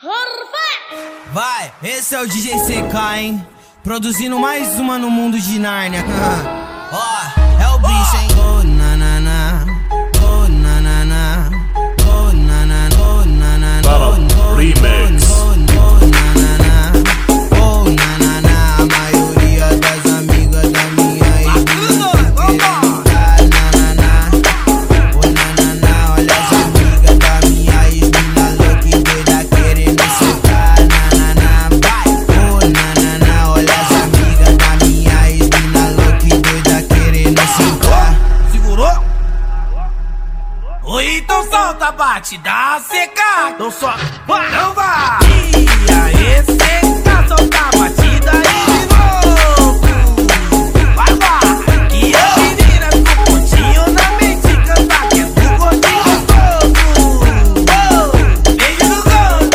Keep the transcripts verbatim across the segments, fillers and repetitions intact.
Vai, esse é o D J C K, hein? Produzindo mais uma no mundo de Nárnia. Ó, oh, é o bicho, hein? Oh, na na na, oh, na na na, oh, na na na, oh, na na na, oh, remix. Oh, na na na, oh, na na na. A maioria das amigas da minha ex-mina querendo dar na na na, oh, na na na. Olha as amigas da minha ex-mina louca e doida querendo secar. Na na na, vai, oh, na na na. Olha as amigas da minha ex-mina louca e doida querendo secar. Segurou? Oi, então solta a batida seca. Então só vai, não vai. E aí, seca, solta a batida e de novo. Vai, vai. E a menina ficou pontinho na mente, canta que é do gordinho gostoso. Oh, beijo do gordo.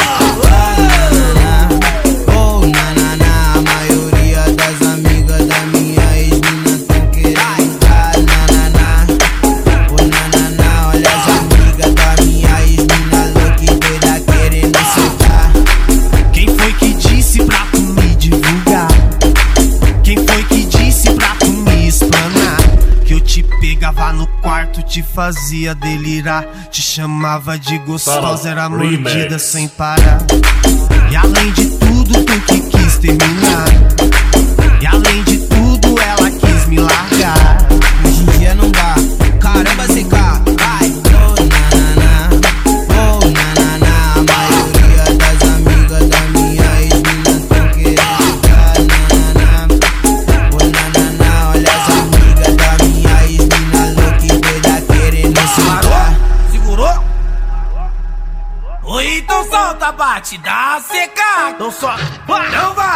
Oh, na na na. A maioria das amigas da minha ex-mina tão querendo dar na na na, oh, na na na. Olha as amigas da minha ex-mina louca e doida querendo soltar. Quem foi que disse pra tu me divulgar? Quem foi que disse pra tu me explanar? Que eu te pegava no quarto, te fazia delirar, te chamava de gostosa, era mordida sem parar. E além de tudo, tu que quis terminar. E além de tudo, ela quis me largar. Hoje em dia não dá. Caramba, C K, vai. Oh, na na na, oh, na na na. A maioria das amigas da minha ex-mina tão querendo dar na na na, oh, na na na. Olha as amigas da minha ex-mina louca e doida querendo soltar. Segurou? Oi, então solta a batida seca. Então só vai, não vai.